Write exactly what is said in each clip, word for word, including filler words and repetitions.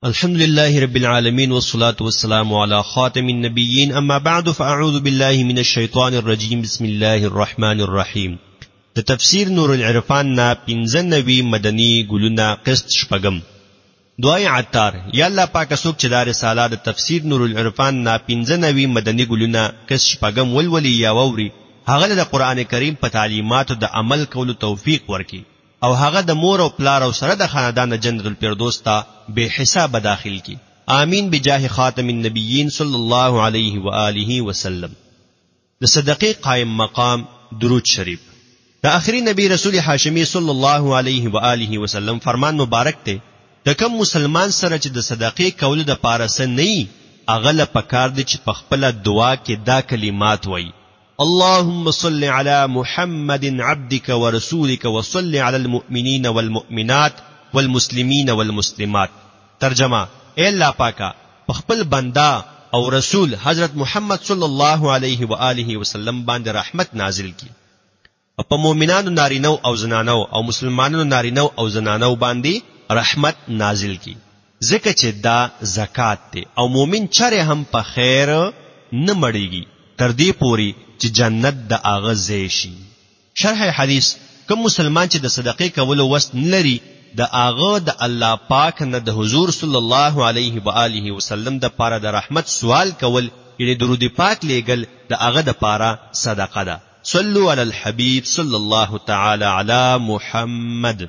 الحمد لله رب العالمين والصلاة والسلام على خاتم النبيين اما بعد فاعوذ بالله من الشيطان الرجيم بسم الله الرحمن الرحيم. د تفسیر نور العرفان نا پنځنوي مدني ګلونا قسط شپږم. دعای عطار یا الله پاک سوک چې دا رساله د تفسیر نور العرفان نا پنځنوي مدني ګلونا قسط شپږم ولولي یا ووري هغه د قران کریم په تعلیماتو د عمل کولو توفیق ورکړي او هغه د مور او پلار او سره د خاندان جنت الفردوس ته به حساب داخل کی. آمین بجاه خاتم النبیین صلی الله علیه و آله وسلم. د صدقې قائم مقام درود شریف. د آخري نبی رسول هاشمی صلی الله علیه و آله وسلم فرمان مبارک ته د کوم مسلمان سره چې د صدقې کول د پارسه نه اغه له پکار دي چې په خپل دعا کې دا کلمات وایي: اللهم صل على محمد عبدك ورسولك وصل على المؤمنين والمؤمنات والمسلمين والمسلمات. ترجمه: اے اللہ پاکا خپل بندا او رسول حضرت محمد صلی الله علیه و آله وسلم باندې رحمت نازل کی، په مؤمنانو نارینو او زنانو او مسلمانانو نارینو او زنانو باندې رحمت نازل کی، ځکه چې دا زکات دی او مؤمن چره هم په خیر نه مړیږي تر دې پوري چې جنت د اغه ځای شي. شرح حدیث: کوم مسلمان چې د صدقې کولو وس نلري د اغه د الله پاک نه د حضور صلی الله علیه و آله وسلم د پاره د رحمت سوال کول یعنی درود پاک لېګل د اغه د پاره صدقه ده. صلوا علی الحبیب صلی الله تعالی علی محمد.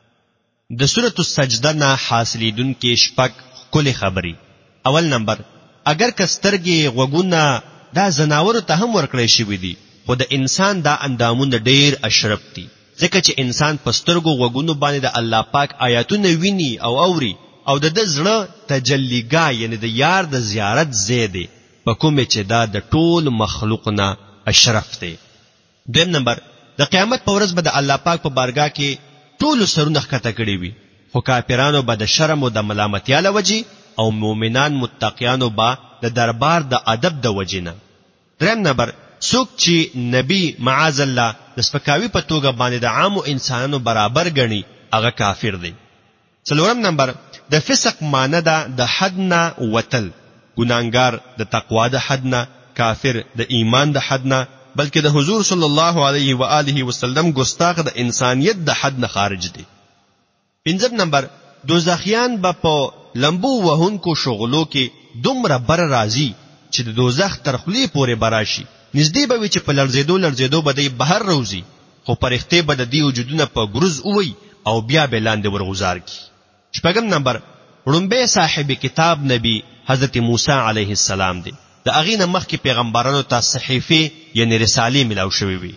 د سورۃ السجده نه حاصلیدون کې شپږ کلی خبري. اول نمبر: اگر کسترګي غوګونه دا زناور ته هم ورکړی شوی دی، خو د انسان دا اندامونه ډیر اشرف دي، ځکه چې انسان پسترګو غوګونو باندې د الله پاک آیاتونه ویني او اوري او د د زړه تجلیګا یعنی د یار د زیارت زیاده په کومه چې دا د ټول مخلوقنا اشرف دی. دویم نمبر: د قیامت په ورځ به د الله پاک په بارګاه کې ټول سرونه ښکته کړي وي، خو کافرانو به د شرم او د ملامتیا لوجي او مؤمنان متقیانو به د دربار د ادب د وجنه. دریم نمبر: څوک چې نبی معاذ الله د سپکاوي په توګه باندې د عامو انسانانو برابر ګڼي هغه کافر دی. څلورم نمبر: د فسق معنی ده د حد نه وتل، ګناګار د تقوا د حد نه، کافر د ایمان د حد نه، بلکې د حضور صلی الله علیه و آله وسلم ګستاخ د انسانیت د حد نه خارج دی. پنځم نمبر: دوزخیان به په لمبو وهونکو شغلو کې دومره بر راځي چې د دوزخ تر خولې پورې براشي، نږدې به وي چې په لړزېدو لړزېدو به دی بهر روزي، خو پرښتې به د دې وجودونه په ګروز اووي او بیا به لاندې ورغوزار کی. شپږم نمبر: وړومبی صاحب کتاب نبی حضرت موسی علیه السلام دی، د هغې نه مخکې پیغمبرانو ته صحیفې یعنی رسالې ملاو شوې وي.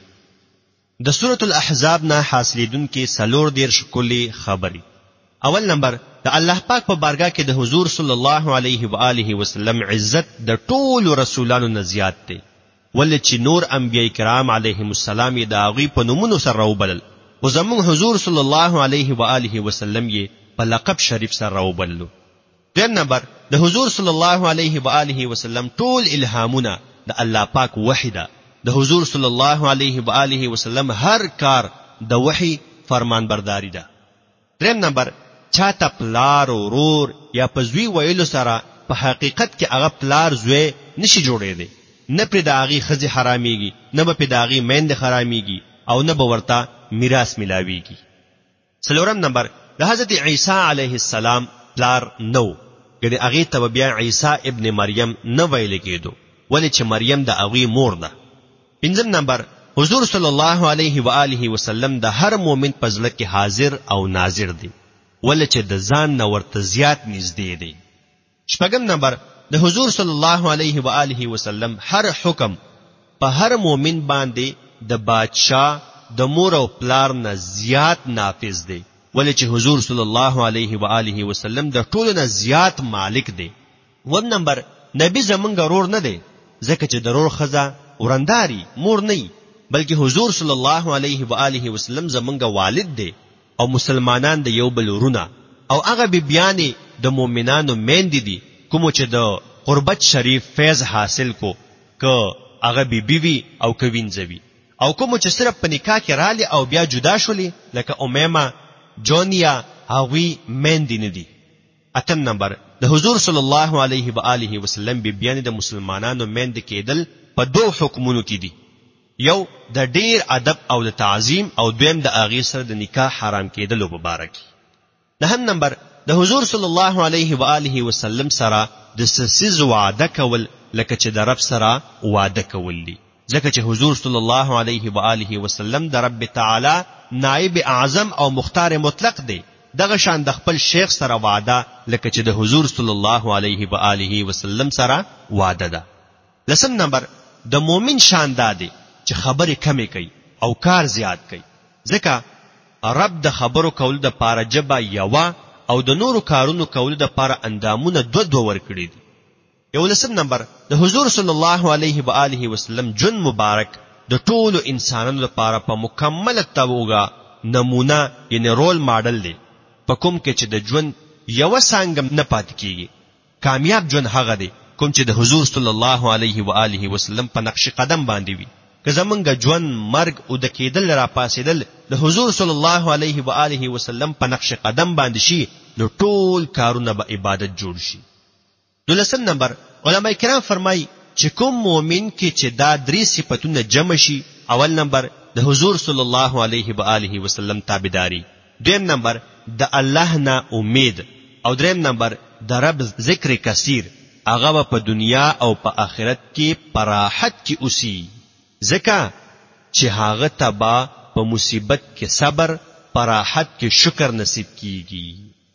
د سورۃ الاحزاب نه حاصلیدونکې څلور دېرش کلي خبرې. اول نمبر: د الله پاک په بارګاه کې د حضور صلی الله علیه و آله وسلم عزت د ټولو رسولانو نه زیات دی، ولې چې نور انبیاء کرام علیهم السلام یې د هغوی په نومونو سره راوبلل، خو زموږ حضور صلی الله علیه و آله وسلم یې په لقب شریف سره راوبللو. دویم نمبر: د حضور صلی الله علیه و آله وسلم ټول الهامونه د الله پاک وحی ده، د حضور صلی الله علیه و آله وسلم هر کار د وحی فرمان برداری ده. دریم نمبر: چاته پلار او ورور یا پزوی ویلو سره په حقیقت کې هغه پلار زوی نشي جوړېدی، نه پر داغي خزي حراميږي، نه به په داغي میند حراميږي او نه به ورته میراث ملاويږي. څلورم نمبر: د حضرت عیسی علیه السلام پلار نو، ګنې هغه ته بیا عیسی ابن مریم نه ویل کېدو، ولې چې مریم د هغه مور ده. پنځم نمبر: حضور صلی الله علیه و آله وسلم د هر مؤمن په ځل کې حاضر او ناظر دی، ولې چې د ځان نه ورته زیات نږدې دی. شپږم نمبر: د حضور صلی الله علیه و آله وسلم هر حکم په هر مؤمن باندې د بادشاہ د مور او پلار نه زیات نافذ دی، ولې چې حضور صلی الله علیه و آله وسلم د ټولو نه زیات مالک دی. اووم نمبر: نبی زمونږ ورور نه دی، ځکه چې د ورور ښځه ورنداري مور نه، بلکې حضور صلی الله علیه و آله وسلم زمونږ والد دی او مسلمانان د یو بل ورونه، او هغه بیبیانې د مؤمنانو میندې دي کومو چې د قربت شریف فیض حاصل کو، که هغه بیبي وي او که وینځوي، او کومو چې صرف په نکاح کې رالی او بیا جدا شولې لکه امیمه جونیا هغوی میندې نه دي. اتم نمبر د حضور صلی الله علیه و آله وسلم بیبیانې د مسلمانانو میند کېدل په دوه حکمونو کې دي، یو د ډیر ادب او د تعظیم، او دویم د هغې سره د نکاح حرام کېدلو په باره کې. نهم نمبر د حضور صلی الله علیه و آله وسلم سره د سسیز وعده کول، لکه چې د رب سره وعده کول دي، ځکه چې حضور صلی الله علیه و آله وسلم د رب تعالی نائب اعظم او مختار مطلق دی. دغه شان د خپل شیخ سره وعده لکه چې د حضور صلی الله علیه و آله وسلم سره وعده ده. لسم نمبر د مؤمن شان ده چې خبرې کمې کوي او کار زیات کوي، ځکه رب د خبرو کول د پاره جبه یوه او د نورو کارونو کول د پاره اندامونه دو دو ورکړي دي. یو لسم نمبر د حضور صلی الله علیه و آله وسلم جن مبارک د ټولو انسانانو لپاره په مکمله توګه نمونه یعنی رول ماډل دی، په کوم کې چې د ژوند یوه څانګه نه پاتې کیږي. کامیاب ژوند هغه دی کوم چې د حضور صلی الله علیه و آله وسلم په نقش قدم باندې وي. که زمونږ ژوند مرګ او د کېدل را پاسېدل د حضور صلی الله علیه و آله وسلم په نقش قدم باندې شي، نو ټول کارونه به عبادت جوړ شي. دولسم نمبر علماء کرام فرمایي چې کوم مؤمن کې چې دا درې صفتونه جمع شي، اول نمبر د حضور صلی الله علیه و آله وسلم تابعداري، دویم نمبر د الله نه امید، او دریم نمبر د رب ذکر کثیر، هغه په دنیا او په آخرت کې پراحت کې اوسي، ځکه چې هغه ته به په مصیبت کې صبر، پراحت کې شکر نصیب کیږي.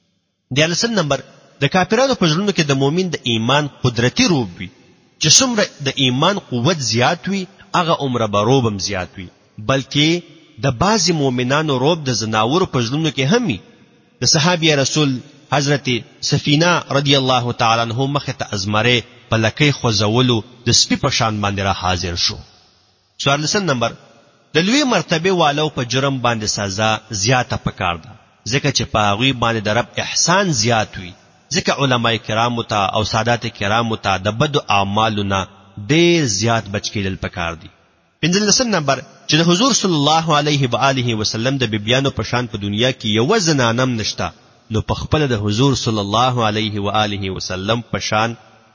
دیارلسم نمبر د کافرانو په زړونو کې د مؤمن د ایمان قدرتی روب وي، چې څومره د ایمان قوت زیات وي هغه عمره به روب هم زیات وي، بلکې د بعضې مؤمنانو روب د زناورو په زړونو کې هم وي. د صحابي رسول حضرت سفینه رضی الله تعالی عنہ مخې ته ازمره په لکۍ خوځولو د سپي په شان باندې را حاضر شو. څوارلسم نمبر د لوی مرتبه والو په جرم باندې سزا زیاته پکار ده، ځکه چې په هغوی باندې د رب احسان زیات وي، ځکه علماء کرامو ته او سادات کرامو ته د بدو اعمالو نه ډېر زیات بچ کېدل پکار دي. پنځلسم نمبر چې د حضور صلی الله علیه و آله وسلم د بیبیانو په شان په دنیا کې یوه زنانم نشته، نو په خپله د حضور صلی الله علیه و آله وسلم په شان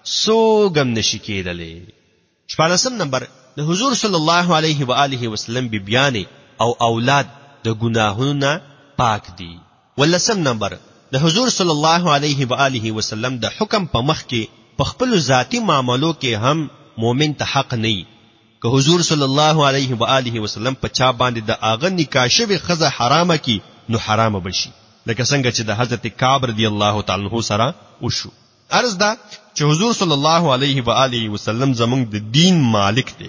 څوک هم نشي کېدلی. شپاړسم نمبر د حضور صلی الله علیه و آله وسلم بیبیانې او اولاد د ګناهونو نه پاک دي. ولسم نمبر د حضور صلی الله علیه و آله وسلم د حکم په مخ کې په خپل ذاتی معاملو کې هم مؤمن ته حق نه، که حضور صلی الله علیه و آله وسلم په چا باندې د هغه نکاح شوې ښځه حرامه کی، نو حرامه بشي، لکه څنګه چې د حضرت کعب رضی الله تعالی عنہ سره وشو. عرض ده چې حضور صلی الله علیه و آله وسلم زمونږ د دین مالک دی.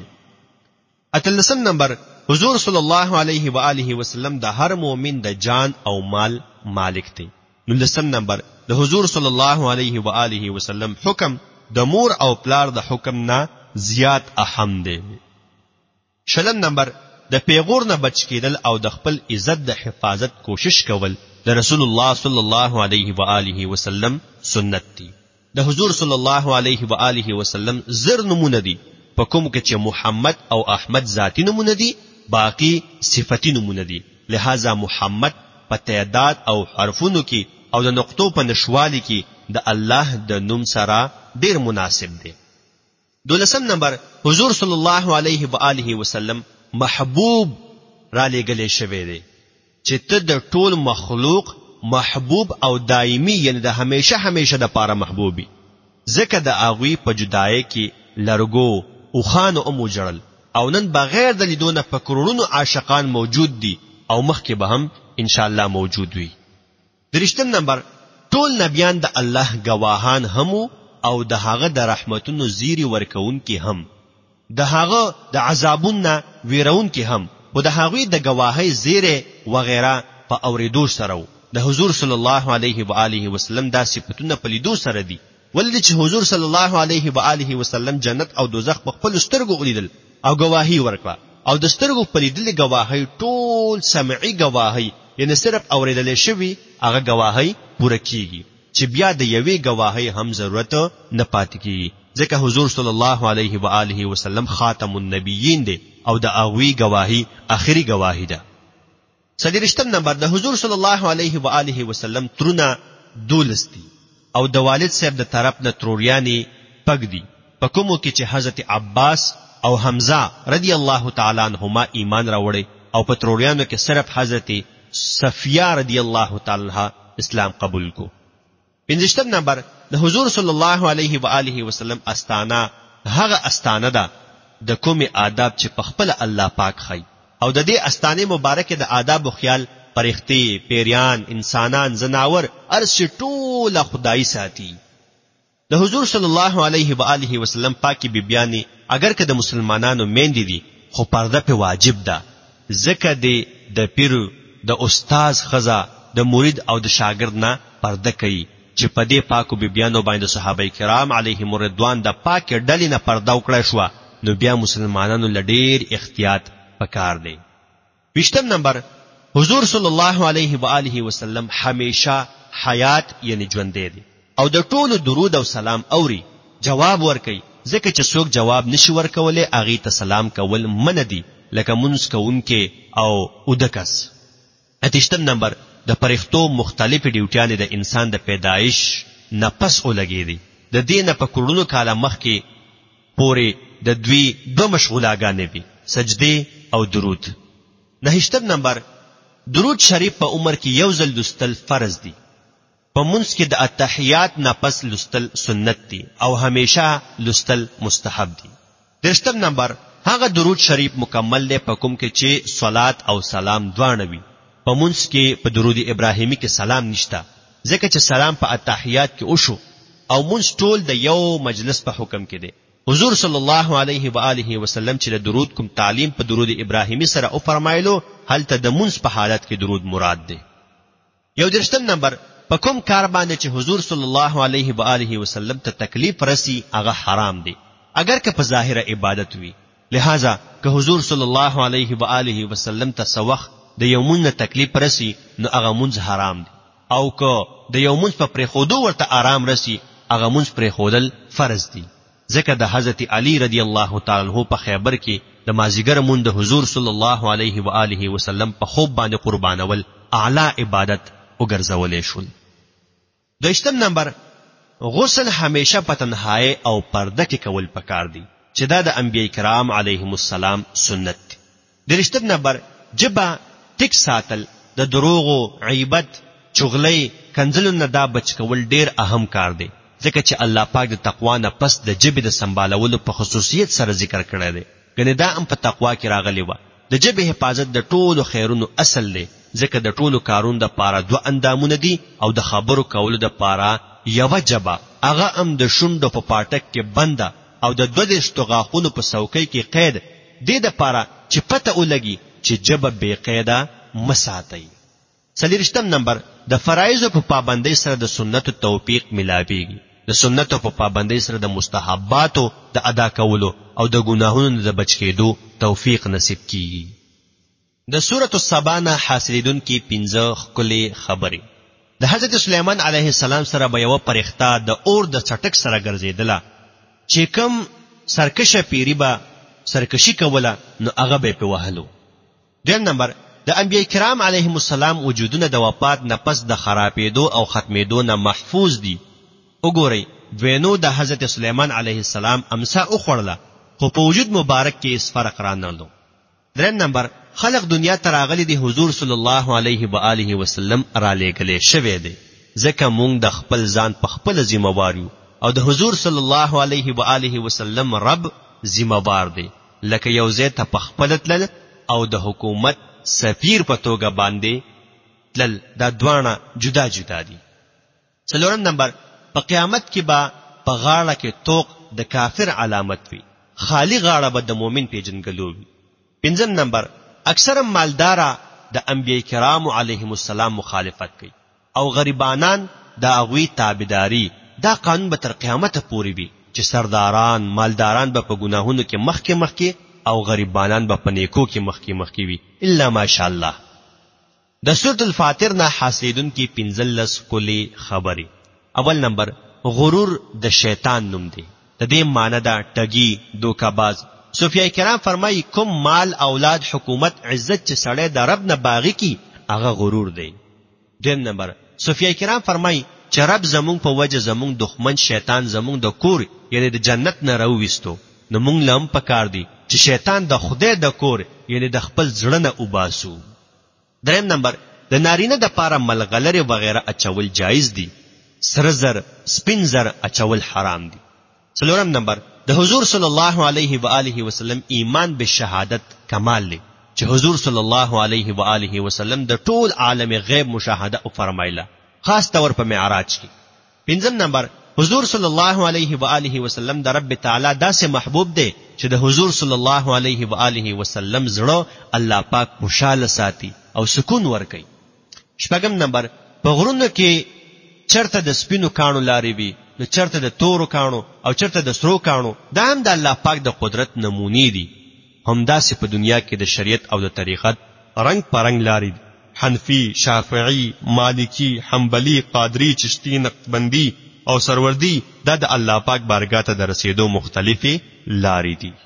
اتلسم نمبر حضور صلی الله علیه و آله وسلم د هر مؤمن د جان او مال مالک دی. نلسم نمبر د حضور صلی الله علیه و آله وسلم حکم د مور او پلار د حکم نه زیات اهم دی. شلم نمبر د پیغور نه بچ کېدل او د خپل عزت د حفاظت کوشش کول د رسول الله صلی الله علیه و آله وسلم سنت دی. د حضور صلی الله علیه و آله وسلم زر نمونه دي، په کوم کې چې محمد او احمد ذاتی نمونه دي، باقی صفتی نمونه دي. لہذا محمد په تعداد او حرفونو کې او د نقطو په نشوالي کې د الله د نوم سره ډیر مناسب دی. دولسم نمبر حضور صلی الله علیه و آله وسلم محبوب را لېږلی شوی دی، چې ته د ټول مخلوق محبوب او دایمی یعنی د همیشه همیشه د پاره محبوبي، ځکه د هغوی په جدای کې لرګو اوښانو هم وجړل، او نن بغیر د لیدو نه په کروڑونو عاشقان موجود دي او مخکې به هم انشاءالله موجود وي. درشتم نمبر ټول نبیان د الله گواهان هم او د هغه د رحمتونو زیری ورکون کې هم، د هغه د عذابون نه ویرون کې هم، او د هغوی د گواهی زیره وغیره په اوریدو سره د حضور صلی الله علیه و آله وسلم دا صفتونه په لیدو سره دي. ولې چې حضور صلی الله علیه و آله وسلم جنت او دوزخ په خپل سترګو ولیدل او گواهی ورکړه، او د سترګو په لیدلې گواهی ټول سمعي گواهی یعنی صرف اوریدل شوی هغه گواهی پوره کیږي، چې بیا د یوې گواهی هم ضرورت نه پاتې کیږي، ځکه حضور صلی الله علیه و آله وسلم خاتم النبیین دی او د هغوی گواهی آخري گواهی ده. څلېرویشتم نمبر د حضور صلی الله علیه و آله وسلم ترونه دولس دي او د والد صاحب د طرف نه تروریانی پګ دي، په کومو کې چې حضرت عباس او حمزه رضی الله تعالی عنهما ایمان راوړي او په تروریانو کې صرف حضرت صفیه رضی الله تعالی عنها اسلام قبول کو. پنځشتم نمبر د حضور صلی الله علیه و آله وسلم استانه هغه استانه ده د کومې آداب چې په خپل الله پاک خي، او د دې استانه مبارکه د آداب او خیال پرختی، پیریان، انسانان، زناور ارش ټول خدای ساتي. د حضور صلی الله علیه و آله وسلم پاکي بیبيانی اگر که د مسلمانانو میندې دي خو پرده په واجب ده، ځکه د پیر، د استاد خزا، د مرید او د شاګرد نه پرده کوي چې په دې پاکو بیبيانو باندې صحابه کرام علیهم رضوان د پاک ډلې نه پرده وکړای شو، نو بیا مسلمانانو لډیر احتیاط پکار دی. ویشتم نمبر حضور صلی الله علیه و آله وسلم همیشه حیات یعنی ژوند دی او د ټولو درود او سلام اوري، جواب ورکي، ځکه چې څوک جواب نشي ورکولای اغه ته سلام کول من دي، لکه منځ کوونکې او اودکس. اتشتم نمبر د پرختو مختلف ډیوټیان د انسان د پیدایش نه پس ولګي دي، د دینه په کورونو کاله مخکې پورې د دوی دو مشغولاګانې دي، سجدي او درود. نهشتم نمبر درود شریف په عمر کې یو ځل لوستل فرض دي، په منځ کې د اتحیات نه پس لوستل سنت دي او همیشه لوستل مستحب دي. درشتم نمبر هغه درود شریف مکمل دی په کوم کې چې صلات او سلام دواړه وي. په منځ کې په درود ابراهیمی کې سلام نشته، ځکه چې سلام په اتحیات کې وشو او منځ ټول د یو مجلس په حکم کې دی. حضور صلی الله علیه و آله وسلم چې د درود کوم تعلیم په درود ابراهیمی سره او فرمایلو، هلته د منځ په حالت کې درود مراد دی. یو درشتم نمبر په کوم کار باندې چې حضور صلی الله علیه و آله وسلم ته تکلیف رسی هغه حرام دی، اگر که په ظاهر عبادت وي. لہذا که حضور صلی الله علیه و آله وسلم ته سوخ د یومون تکلیف رسی نو هغه منځ حرام دی، او که د یومون په پرې خودو ورته آرام رسی هغه منځ پرې خودل فرض دی، ځکه د حضرت علی رضی الله تعالی عنہ په خیبر کې د مازیګر مون د حضور صلی الله علیه و آله وسلم په خوب باندې قربانول اعلی عبادت وګرځولې شول. دویشتم نمبر غسل همیشه په تنهایی او پرده کې کول پکار دی، چې دا د انبیای کرام علیهم السلام سنت دی. درشتم نمبر جبا ټیک ساتل، د دروغو، غیبت، چغلۍ، کنځلو نه دا بچ کول ډیر اهم کار دی، ځکه چې الله پاک د تقوا نه پس د جبې د سنبالولو په خصوصیت سره ذکر کړی دی. ګنې دا هم په تقوا کې راغلی و. د جبې حفاظت د ټولو خیرونو اصل دی، ځکه د ټولو کارونو د پاره دوه اندامونه دي او د خبرو کولو د پاره یوه جبه، هغه هم د شونډو په پاټک کې بنده او د دوه دېرشو غاښونو په څوکۍ کې قید، دې دپاره چې پته ولګي چې جبه بې قیده مه ساتئ. څلېرویشتم نمبر د فرایضو په پابندۍ سره د سنتو توفیق ملاویږي، د سنتو په پابندۍ سره د مستحباتو د ادا کولو او د ګناهونو د بچ کېدو توفیق نصیب کیږي. د سورۃ السبا نه حاصلېدونکي پنځه ښکلې خبرې. د حضرت سلیمان علیه السلام سره به یوه فرښته د اور د څټک سره ګرځېدله، چې کوم سرکشه پیری به سرکشي کوله نو هغه به یې پې وهلو. دویم نمبر د انبیای کرام علیهم السلام وجودونه د وفات نه پس د خرابېدو او ختمېدو نه محفوظ دي. وګورئ، دوینو د حضرت سلیمان علیه السلام امسا وخوړله، خو په وجود مبارک کې هیڅ فرق رانغلو. دریم نمبر خلق دنیا ته راغلي دي حضور صلی الله علیه و آله وسلم را لېږلی شوی دی، ځکه مونږ د خپل ځان په خپله ذمہوار یو او د حضور صلی الله علیه و آله وسلم رب ذمہوار دی، لکه یو ځای ته په خپله تلل او د حکومت سفیر په توګه باندې تلل، دا دواړه جدا جدا دي. څلورم نمبر په قیامت کې به په غاړه کې توق د کافر علامت وي، خالی غاړه به د مؤمن پیژنګلو وي. پنځم نمبر اکثر مالدارا د انبیای کرام علیهم السلام مخالفت کوي او غریبانان د هغوی تابعداري. دا قانون به تر قیامت پورې وي چې سرداران مالداران به په ګناهونو کې مخکې مخکې او غریبانان به په نیکو کې مخکې مخکې وي، الا ماشاءالله. د سورۃ الفاتر نه حاصلېدونکي پنځلس ښکلې خبرې. اول نمبر غرور د شیطان نوم دی، د دې معنی ده ټګي، دوکه‌باز. صوفیای کرام فرمایي کوم مال، اولاد، حکومت، عزت چې سړی د رب نه باغی کی هغه غرور دی. دویم نمبر صوفیای کرام فرمایي چې رب زمونږ په وجه زمونږ دښمن شیطان زمونږ د کور یعنی د جنت نه راوویستو، نو مونږ له هم پکار دی چې شیطان د خدای د کور یعنی د خپل زړه نه وباسو. دریم نمبر، د نارینه د پاره ملغلرې وغیره اچول جایز دي، سره زر سپین زر اچول حرام دي. څلورم نمبر، د حضور صلی الله علیه و آله وسلم ایمان به شهادت کمال دی چې حضور صلی الله علیه و آله وسلم د ټول عالم غیب مشاهده او فرمایله، خاص طور په معراج کې. پنځم نمبر، حضور صلی الله علیه و آله وسلم د رب تعالی داسې محبوب دی چې د حضور صلی الله علیه و آله وسلم زړه الله پاک خوشاله ساتي او سکون ورکوي. شپږم نمبر، په غرونو کې چرته د سپینو کانو لارې وي، نو چرته د تورو کانو او چرته د سرو کانو، دا هم د الله پاک د قدرت نمونې دي. همداسې په دنیا کې د شریعت او د طریقت رنگ پرنګ لارې دي، حنفی، شافعی، مالکی، حنبلی، قادری، چشتی، نقشبندی او سروردی، دا د الله پاک بارگاه ته د رسیدو مختلفې لارې دي.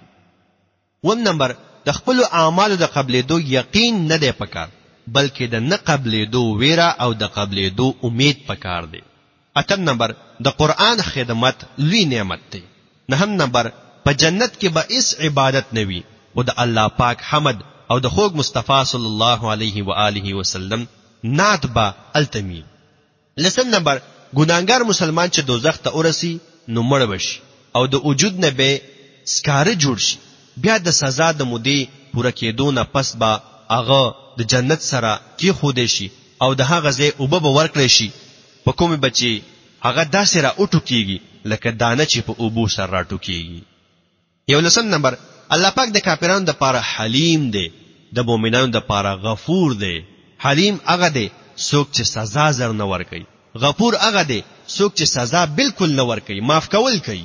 اووم نمبر، د خپل اعمالو د قبلېدو یقین نه دی پکار، بلکې د نه قبلېدو ویره او د قبلېدو امید پکار دی. اتم نمبر، د قرآن خدمت لوی نعمت دی. نهم نمبر، په جنت کې به هیڅ عبادت نه وي او د الله پاک حمد او د خوږ مصطفی صلی الله علیه و آله وسلم نعت به التمی. لسم نمبر، ګناهګار مسلمان چې دوزخ ته ورسی نو مړ بشي او د وجود نه به سکاره جوړ شي، بیا د سزا د مودې پوره کېدو نه پس به هغه د جنت سره کې خودې شي او د هغه ځای اوبه به ورکړی شي په کومې بچي هغه داسې را اوټو کېږي لکه دانه چې په اوبو سره راټو کېږي. یو لسم نمبر، الله پاک د کافرانو د پاره حلیم دی، د مؤمنانو د پاره غفور دی. حلیم هغه دی څوک چې سزا زر نه ورکوي، غفور هغه دی څوک چې سزا بالکل نه ورکوي، معاف کول کوي.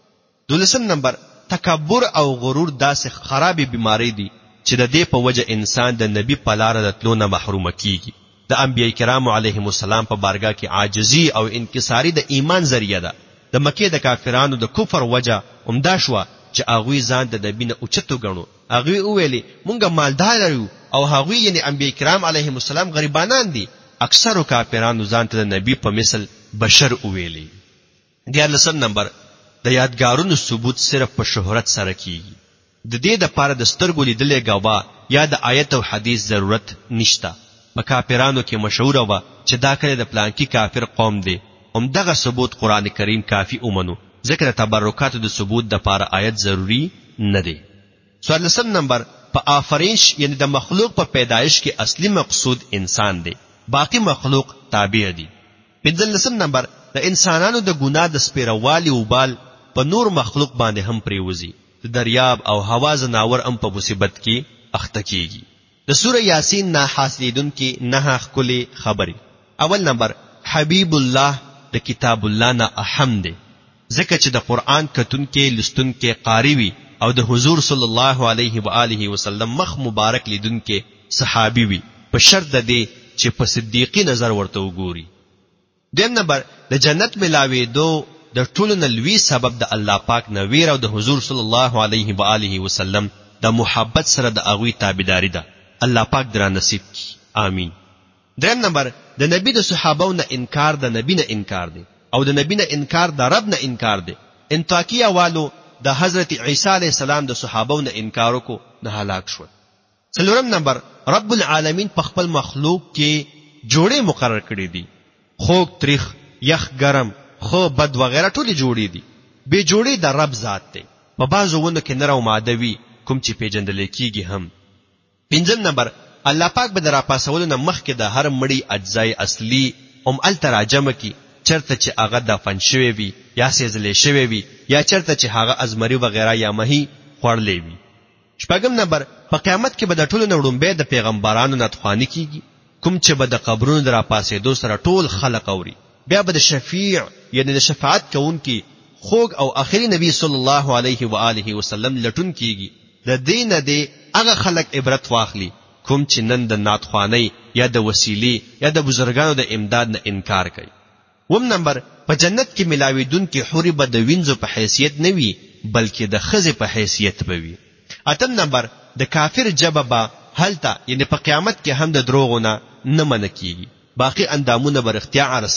دولسم نمبر، تکبر او غرور داسې خرابې بیماری دي چې د دې په وجه انسان د نبی په لاره د تلو نه محروم کیږي. د انبیای کرامو علیهم السلام په بارگاه کې عاجزی او انکساری د ایمان ذریعہ ده. د مکه د کافرانو د کفر وجه عمده شو چې هغوی ځان د نبی نه اوچتو ګڼو. هغوی وویلي مونږ مالدار یو او هغوی یعنی انبیای کرام علیهم السلام غریبانان دي. اکثرو کافرانو ځان ته د نبی په مثل بشر وویلي. دیارلسم نمبر، د یادګارونو ثبوت صرف په شهرت سره کیږي. د دې د پاره د سترګو لیدلې گواه یا د آیت او حدیث ضرورت نشته. په کافرانو کې مشهور و چې دا کله د پلانکی کافر قوم دی، هم دغه ثبوت قران کریم کافی اومنو، ځکه د تبرکات د ثبوت د پاره آیت ضروری نه دی. څوارلسم نمبر، په آفرینش یعنی د مخلوق په پیدایش کې اصلي مقصود انسان دی، باقی مخلوق تابع دي. پنځلسم نمبر، د انسانانو د ګناه د سپیروالي او بال په نور مخلوق باندې هم پریوزي، د دریاب او هوا زناور هم په مصیبت کې اخته کیږي. د سوره یاسین نه حاصلیدون کې نه خولي خبري. اول نمبر، حبیب الله د کتاب الله نه اهم دی، ځکه چې د قرآن کتون کې لستون کې قاری وي او د حضور صلی الله علیه و آله وسلم مخ مبارک لیدون کې صحابي وي، په شرط د دې چې په صدیقی نظر ورته وګوري. دویم نمبر، د جنت ملاوي دو د ټولو نه لوی سبب د الله پاک نه ویر او د حضور صلی الله علیه و آله وسلم د محبت سره د هغوی تابعداري ده. الله پاک درا نصیب کی، آمین. دریم نمبر، د نبی د صحابو نه انکار د نبی نه انکار دی او د نبی نه انکار د رب نه انکار دی. انطاکیه والو د حضرت عیسی علیه السلام د صحابو نه انکار وکړو، نه هلاک شول. څلورم نمبر، رب العالمین په خپل مخلوق کې جوړې مقرر کړې دي، خوږ تریخ، یخ ګرم، خو بد وغیرہ ټولې جوړې دي. به جوړې د رب ذات دی، په بعضو ونه کې نر او ماده وي کوم چې پیژندل کېږي هم. پنځم نمبر، الله پاک به درا پاسولو نه مخکې د هر مړی اجزای اصلي ام التراجمه کی، چرته چې هغه دفن شوی وي یا سېزلې شوی وي یا چرته چې هغه ازمري وغیرہ یا مہی خورلې وي. شپږم نمبر، په قیامت کې به د ټولو نوړمبه د پیغمبرانو نطخوانی کیږي، کوم چې به د قبرونو درا پاسېدو سره ټول خلق اوري. بیا به د شفیع یعنی د شفاعت کوونکی خوږ او آخري نبی صلی الله علیه و آله وسلم لټون کیږي. د دین د هغه خلق عبرت واخلي کوم چې نن د ناتخوانی یا د وسیلې یا د بزرګانو د امداد نه انکار کوي. وم نمبر، په جنت کې ملاویدون کې حوري به د وینځو په حیثیت نه وي بلکې د خزې په حیثیت به وي. اتم نمبر، د کافر جبه به هلته یعنی په قیامت کې هم د دروغونه نه منع کیږي، باقی اندامونه به اختیار عرض کوي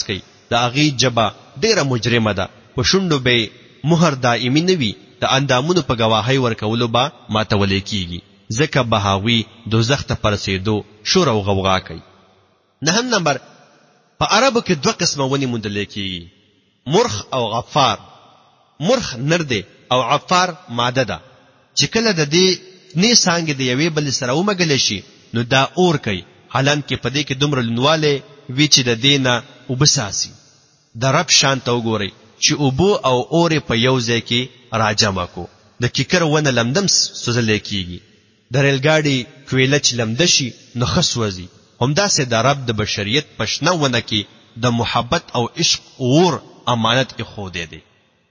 د هغې جبه ډیره مجرمه ده، په شونډو به مهر دائمي نه وي، د اندامونو په گواهی ورکولو به ماتولی کیږي، ځکه به هغوی دوزخ ته په رسېدو شور او غوغا کوي. نهم نمبر، په عربو کې دوه قسمه ونې موندل کیږي، مرخ او غفار. مرخ نر دی او غفار ماده ده، چې کله د دې نه څنګه د یوې بل سره ومګل شي نو دا اور کوي، حالانکه په دې کې دومره لنواله وی چې د دینه وبساسي. د رب شان ته وګورئ چې اوبو او اور په یو ځای کې راجمع کو. د کیکر ونه لمدم سوزل کیږي، د ریلګاډي کویله چې لمده شي نو خس وځي. همداسې د رب د بشریت پښنه ونه کې د محبت او عشق اور امانت کې خو دې دي.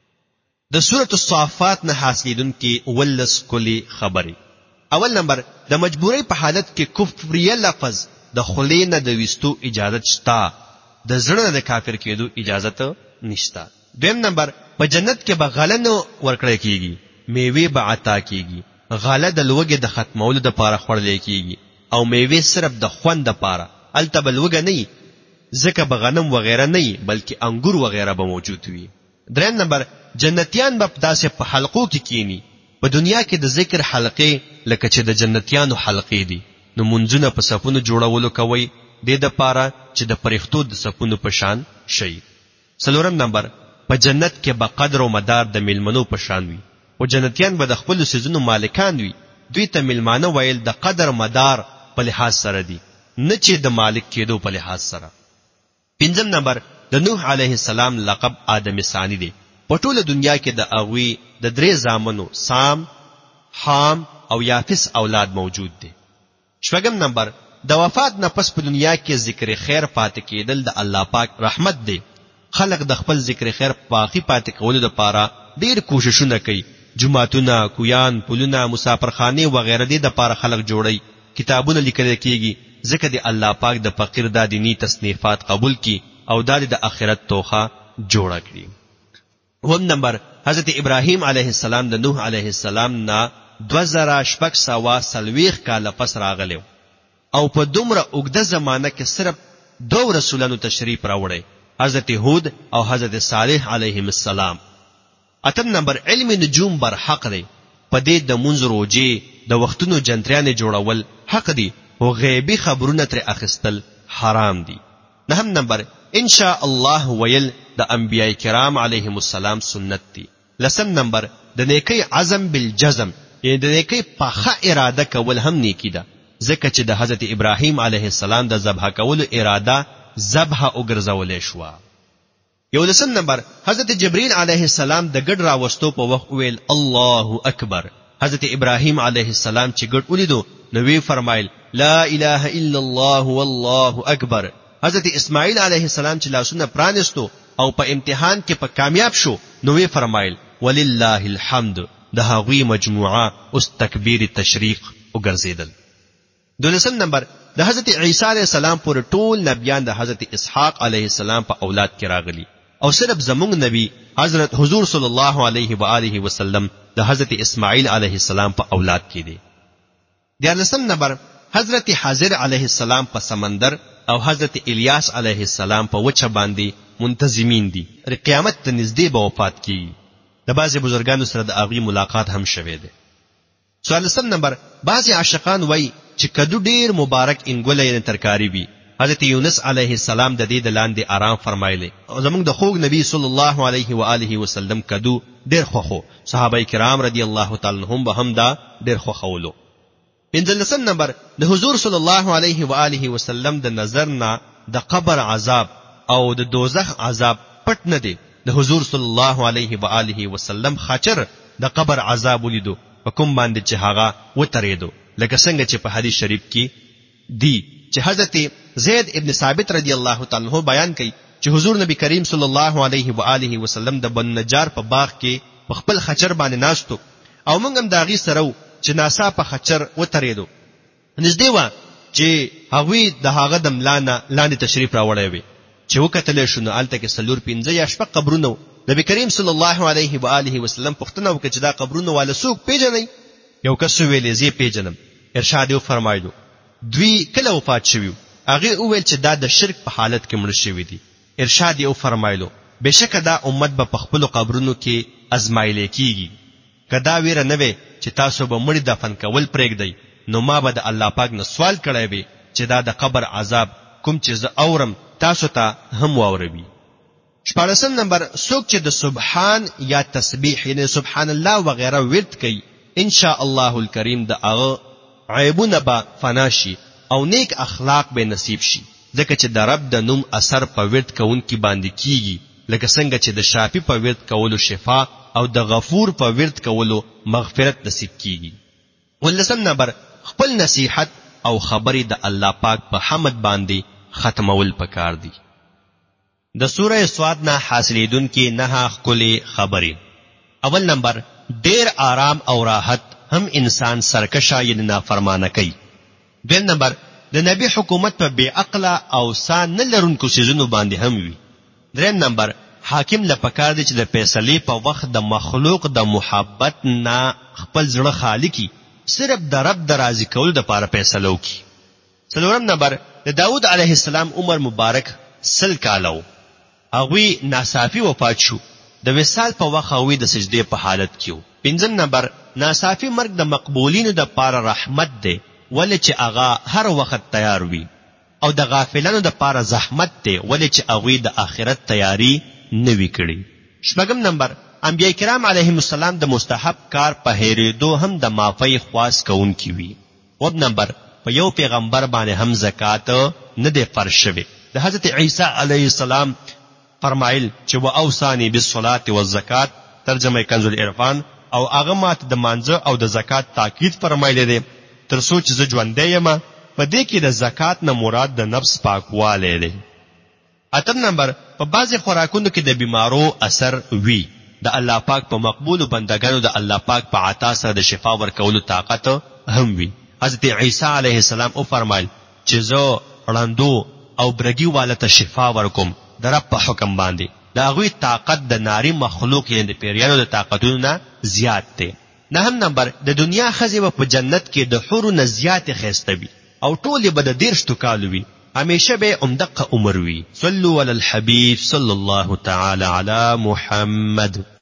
د سورۃ الصافات نه حاصلېدونکې ولس کلی خبرې. اول نمبر، د مجبورۍ په حالت کې کفریه لفظ د خلی نه د وستو اجازت شتا، د زړه د کافر کېدو اجازت نشتا. دویم نمبر، په جنت کې به غله نه ورکړی کیږي، میوه به عطا کیږي. غله د لوږې د ختمولو د پاره خوړل کیږي او میوه صرف د خوند د پاره. الته به لوږه نه، ځکه به غنم وغیرہ نه بلکې انګور وغیرہ به موجود وي. دریم نمبر، جنتیان به داسې په حلقو کې کینی. په دنیا کې د ذکر حلقې لکه چې د جنتیانو حلقې دي، نو منځونه په صفونو جوړولو کوي، د دې لپاره چې د پرښتو د صفونو په شان شي. څلورم نمبر، په جنت کې به قدر او مدار د ملمنو په شان وي، او جنتیان به د خپل سيزونو مالکان وي. دوی ته ملمانه ویل د قدر مدار په لحاظ سره دي، نه چې د مالک کېدو په لحاظ سره. پنځم نمبر، د نوح علیه السلام لقب آدم ثانی دی. په ټوله دنیا کې د اغوی د درې زامنو سام، حام او یافس اولاد موجود دي. شپږم نمبر، د وفات نه پس په دنیا کې ذکر خیر پاتې کېدل د الله پاک رحمت دی. خلق د خپل ذکر خیر باقی پاتې کولو لپاره ډیر کوششونه کوي. جمعتونه، کویان، پلونه، مسافرخانه وغیرہ دې د لپاره خلق جوړي، کتابونه لیکل کېږي، ځکه د الله پاک د فقیر د دینی تصنیفات قبول کی او د آخرت توخه جوړه کړي. اووم نمبر، حضرت ابراهیم علیه السلام د نوح علیه السلام نه دو زره شپږ سوه څلوېښت کاله پس راغلی او په دومره اوږده زمانه کې صرف دو رسولانو تشریف راوړی، حضرت هود او حضرت صالح علیهم السلام. اتم نمبر، علم نجوم بر حق دی. په دې د منځ روجې د وختونو جنتریانې جوړول حق دي او غیبی خبرونه تر اخستل حرام دي. نهم نمبر، ان شاء الله ویل د انبیاء کرام علیهم السلام سنت دي. لسم نمبر، د نیکی عزم بالجزم، یعنی د نیکی پخه اراده کول هم نیکی ده، ځکه چې د حضرت ابراهیم علیه السلام د ذبح کولو اراده ذبح وګرځولې شو. یو لسم نمبر، حضرت جبرئیل علیه السلام د ګډ راوستو په وخت ویل الله اکبر. حضرت ابراهیم علیه السلام چې ګډ ولیدو نو وی فرمایل لا اله الا الله والله اکبر. حضرت اسماعیل علیه السلام چې لاسونه پرانستو او په امتحان کې په کامیاب شو نو وی فرمایل ولله الحمد. د هغوی مجموعه اوس تکبیر تشریق وګرځیدل. دولسم نمبر، د حضرت عیسی علیه السلام پر ټول نبیان د حضرت اسحاق علیه السلام په اولاد کې راغلي او صرف زمونږ نبی حضرت حضور صلی الله علیه و آله وسلم د حضرت اسماعیل علیه السلام په اولاد کې دي. دیارلسم نمبر، حضرت حضر علیه السلام په سمندر او حضرت الیاس علیه السلام په وچه باندې منتظمین دي. قیامت ته نږدې به وفات کیږي. د بعضې بزرګانو سره د هغوی ملاقات هم شوی دی. څوارلسم نمبر، بعضې عاشقان وایي چې کدو ډیر مبارک انګوله یې ترکاری وي. حضرت یونس علیه السلام د دې د لاندې آرام فرمایلی او زمونږ د خوږ نبی صلی الله علیه و آله وسلم کدو ډیر خوخو. صحابه کرام رضی الله تعالی عنهم به هم دا ډیر خوخولو. پنځلسم نمبر، د حضور صلی الله علیه و آله وسلم د نظر نه د قبر عذاب او د دوزخ عذاب پټ نه دی. د حضور صلی الله علیه و آله وسلم خچر د قبر عذاب ولیدو په کوم باندې چې هغه وتریدو، لکه څنګه چې په حدیث شریف کې دی چې حضرت زید ابن ثابت رضی الله تعالی عنہ بیان کوي چې حضور نبی کریم صلی الله علیه و آله وسلم د بن نجار په باغ کې په خپل خچر باندې ناستو او موږ هم داغي سره چې ناسا په خچر وتریدو. نږدې و چې هغوی د هغه د ملانه لاندې تشریف راوړی وي چې وکتل شو نو الته کې سلور پنځه یا شپږ قبرونه. نبی کریم صلی الله علیه و آله وسلم پوښتنه وکړه چې دا قبرونه والا څوک پیژنئ؟ یو کس ویلې زه پیژنم. ارشاد یې فرمایلو دوی کله وفات شوي؟ هغه وویل چې دا د شرک په حالت کې مړ شوي دي. ارشاد یې فرمایلو بشک دا امت به په خپل قبرونو کې ازمایل کیږي. کدا ویره نه وي چې تاسو به مړي دفن کول پرېږدئ نو ما به د الله پاک نه سوال کړی وي چې دا د قبر عذاب کوم چې زه اورم تاسو ته هم واوروي. شپاړسم نمبر څوک چې د سبحان یا تسبیح یعنی سبحان الله وغیرہ ورد کوي ان شاء الله الکریم د هغه عیبونه به فنا شي او نیک اخلاق به نصیب شي، ځکه چې د رب د نوم اثر په ورد کوونکي باندې کیږي، لکه څنګه چې د شافی په ورد کولو شفا او د غفور په ورد کولو مغفرت نصیب کیږي. ولسم نمبر خپل نصیحت او خبرې د الله پاک په حمد باندې ختمول پکار دي. د سوره سواد نه حاصلیدون کې نه خپل خبرې. اول نمبر ډیر آرام او راحت هم انسان سرکشا یعنی نافرمانه کوي. دویم نمبر د نبی حکومت په بے عقل او سان نه لرونکو سيزونو باندې هم وي. دریم نمبر حاکم لپاره دی چې د فیصلې په وخت د مخلوق د محبت نه خپل زړه خالی کی، صرف د رب د راضي کولو لپاره فیصله وکړي. څلورم نمبر د داوود علیه السلام عمر مبارک سل کالو، هغه ناصافي وفات شو، د وصال په وخت هغه د سجدې په حالت کې و. پنځم نمبر ناصافي مرګ د مقبولینو د لپاره رحمت دی، ولې چې هغه هر وخت تیار وي، او د غافلانو د لپاره زحمت دی، ولې چې هغه د آخرت تیاری نوی کړي. شپږم نمبر انبیاء کرام علیهم السلام د مستحب کار په هېریدو هم د معافی خواست کوونکی وي. اووم نمبر په یو پیغمبر باندې هم زکات نه دی فرض شوی. د حضرت عیسی علیه السلام فرمایل چې واوصانی بالصلاه والزکات، ترجمه کنز العرفان، او هغه ماته د مانځه او د زکات تاکید فرمایلی دی تر څو چې زه ژوندی یم. په دې کې د زکات نه مراد د نفس پاکوالی دی. اتم نمبر په بعضې خوراکونو کې د بیمارو اثر وي. د الله پاک په مقبولو بندگانو د الله پاک په عطا سره د شفا ورکولو طاقت هم وي. حضرت عیسی علیه السلام او فرمایل چې زه ړندو او برګي والا ته شفا ورکوم د رب په حکم باندې. د هغوی طاقت د ناری مخلوق یعنی د پیریانو د طاقتونو نه زیات دی. نهم نمبر د دنیا ښځې به په جنت کې د حورو نه زیاتې ښایسته وي او ټولې به د دېرشتو کالو وي، همیشه به همدغه عمر وي. صلوا علی الحبیب صلی الله تعالی علی محمد.